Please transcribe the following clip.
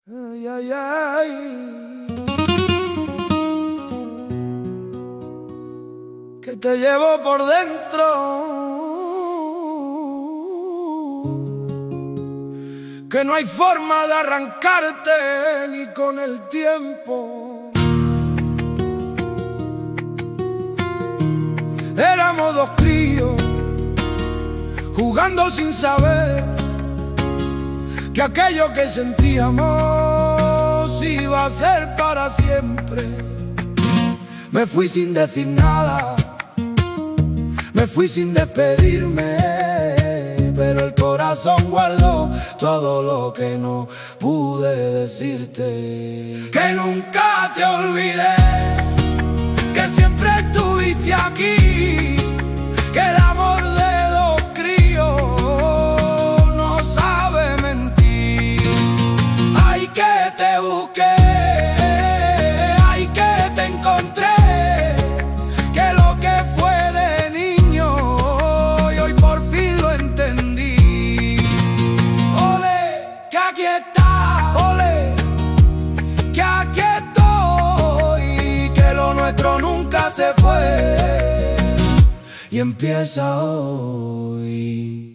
Ay, ay, ay. Que te llevo por dentro, que no hay forma de arrancarte ni con el tiempo. Éramos dos críos jugando sin saber que aquello que sentíamos iba a ser para siempre. Me fui sin decir nada, me fui sin despedirme, pero el corazón guardó todo lo que no pude decirte. Que nunca te olvidé, que siempre estuviste aquí, que el amor de dos críos no sabe mentir. Ay, que te busqué, ay, que te encontré, que lo que fue de niño y hoy por fin lo entendí. Ole, que aquí está, ole, que aquí estoy, que lo nuestro nunca se fue y empieza hoy.